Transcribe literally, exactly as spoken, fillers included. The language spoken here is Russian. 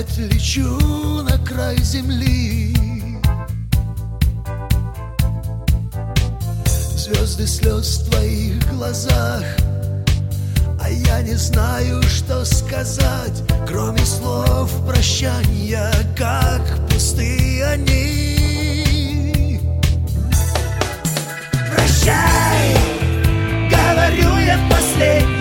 лет лечу на край земли. Звезды слез в твоих глазах, а я не знаю, что сказать, кроме слов прощания, как пустые они. Прощай, говорю я в последний